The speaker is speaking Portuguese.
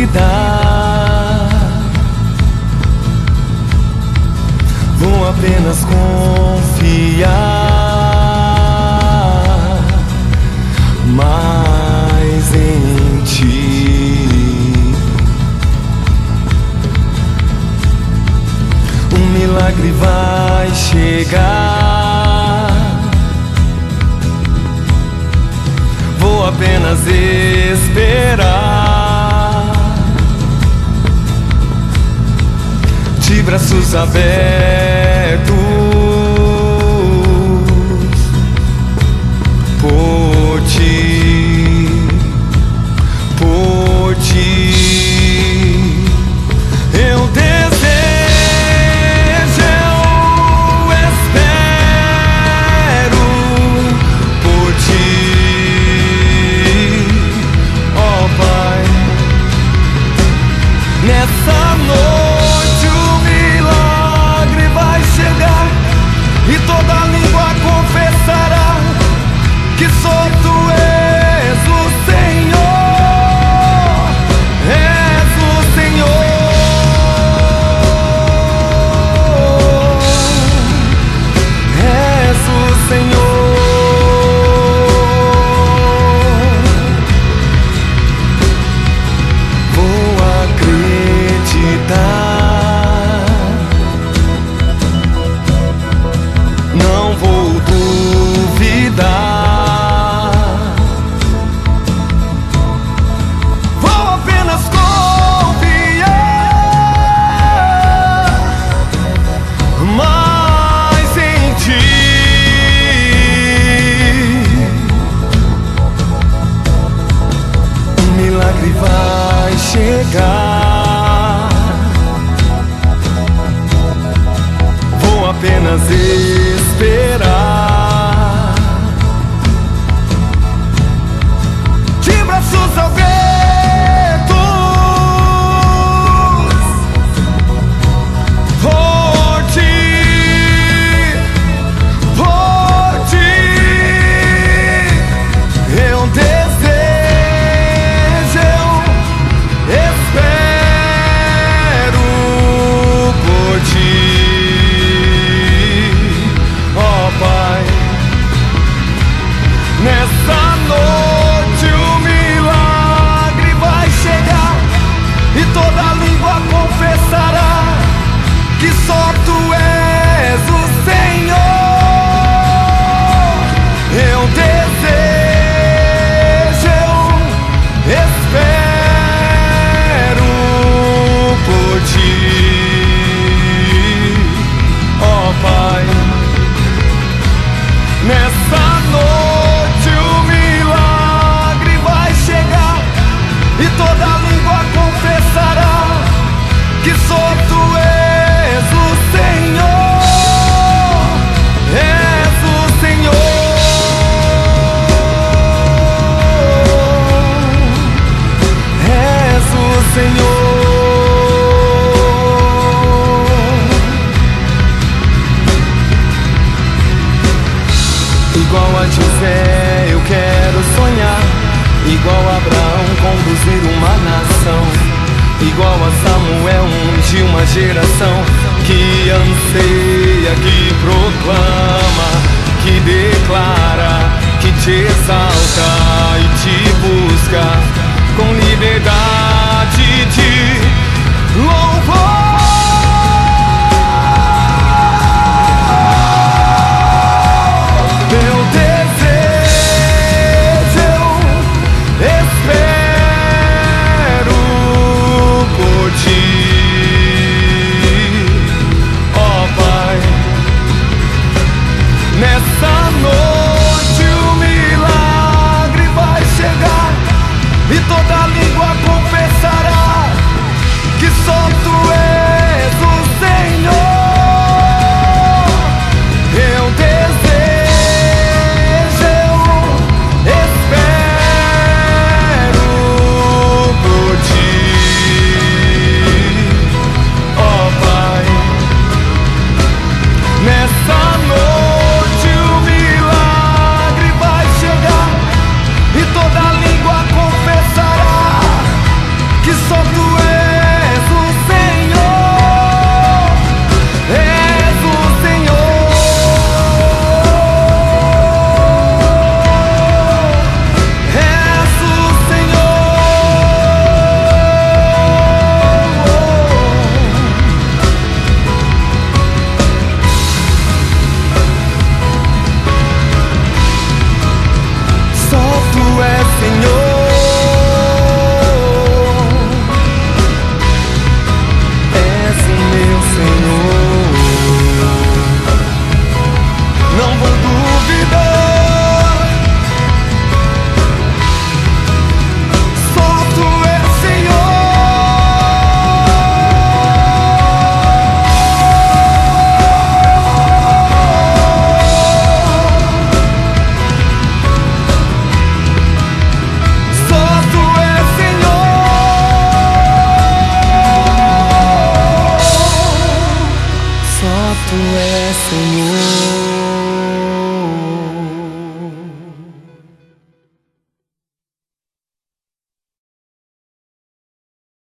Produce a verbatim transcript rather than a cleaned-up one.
duvidar, vou apenas confiar mais em ti. Um milagre vai chegar, vou apenas esperar, de braços abertos por ti, por ti. Eu desejo, eu espero por ti, ó Pai. Nessa noite o milagre vai chegar e toda língua confessará que só tu és o Senhor, és o Senhor, és o Senhor. Vou acreditar, não vou duvidar, vou apenas confiar mais em ti. Um milagre vai chegar, vou apenas esperar, de braços abertos por ti, por ti. Eu desejo, eu espero por ti, ó Pai. Nessa noite o milagre vai chegar e toda língua confessará que só tu és o Senhor. Eu desejo, eu espero por ti, ó Pai. Nessa noite o milagre vai chegar e toda língua confessará que só tu és o Senhor, és o Senhor, és o Senhor. Igual a José eu quero sonhar, igual a Abraão conduzir uma nação, igual a Samuel ungir uma geração que anseia, que proclama, que declara, que te exalta e te busca com liberdade de louvor. Eu desejo, eu espero por ti, ó Pai. Nessa noite o milagre vai chegar e toda língua confessará que só tu Senhor, és o meu Senhor. Não vou duvidar, só Tu és Senhor. Só Tu és Senhor. Só Tu és Senhor.